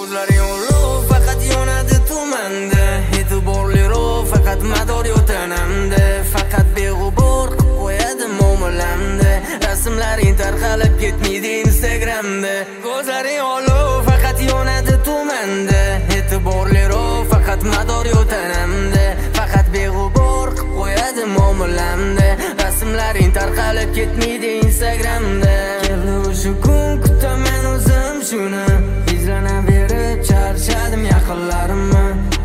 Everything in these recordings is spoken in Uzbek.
Ko'zlaring ulug' faqat yonadi tumanda, e'tiborliroq faqat mador yo'tanamda, faqat beg'ubor qilib qo'yadi muomalamda, rasmlaring tarqalib ketmaydi Instagramda. Ko'zlaring ulug' faqat yonadi tumanda, e'tiborliroq faqat mador yo'tanamda, faqat beg'ubor qilib qo'yadi muomalamda, rasmlaring tarqalib ketmaydi Instagramda. Keldi o'sha kun, kutaman o'zim shuni, izlanaverib charchadim yaqinlarimni,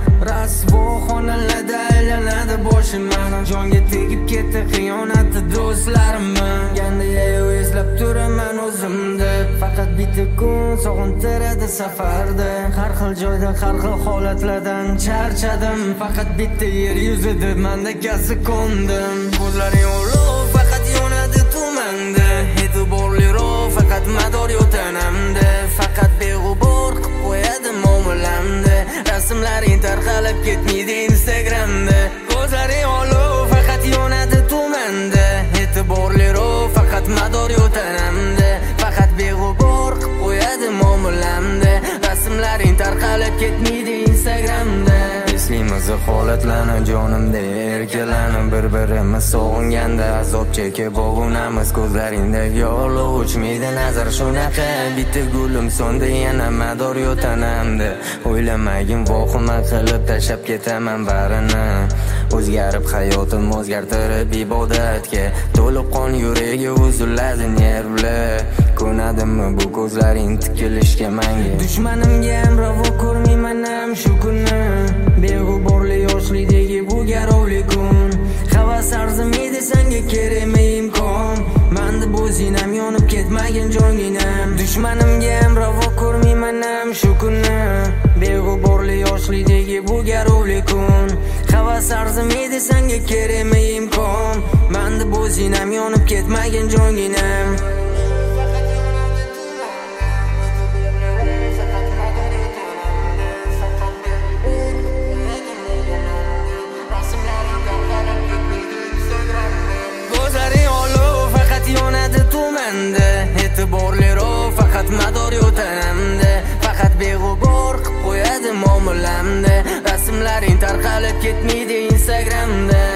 rasvo xonalarda aylanadi boshim, mani jonga tegib ketdi xiyonatli do'stlarimni. Yanday eslab turaman o'zimda, faqat bitta kun sog'intiradi safarda, har xil joyda har xil holatlardan charchadim, faqat bitta yer yuzida manda kasi qo'ndim. Ko'zlaring ulug' faqat yonadi tumanda, e'tiborliroq faqat mador yo'tanamda, faqat beg'ubor qilib qo'yadi muomalamda, rasmlaring tarqalib ketmaydi Instagramda. Ko'zlaring ulug' faqat yonadi tumanda, e'tiborliroq faqat mador yo'tanamda, faqat beg'ubor qilib qo'yadi muomalamda, rasmlaring tarqalib ketmaydi Instagramda. Eslaymiz holatlarni jonimda erkalanib, bir-birimiz sog'inganda azob chekib ovunamiz. Ko'zlaringdagi olov o'chmaydi nazar shunaqa, bitta gulim so'ndi yana mador yo'tanamda, o'ylamagin vohima qilib tashlab ketaman barini. O'zgarib hayotim o'zgartirib ibodatga, to'lib qon yuragi uziladi nervlar. Ko'nadimmi bu ko'zlaring tikilishga menga? Dushmanimga ham ravo ko'rmayman ham shu kunni, beg'uborli yoshlikdagi bu garovli kun. Havas arzimaydi senga kerakmi imkon, manda bo'zinam yonib ketmagin jonginam. Dushmanimga ham ravo ko'rmayman ham shu kunni, beg'uborli yoshlikdagi bu garovli kun. Havas arzimaydi senga kerakmi imkon, manda bo'zinam yonib ketmagin jonginam. E'tiborliroq faqat mador yo'tanamda, faqat beg'ubor qilib qo'yadi muomalamda, rasmlaring tarqalib ketmaydi Instagramda.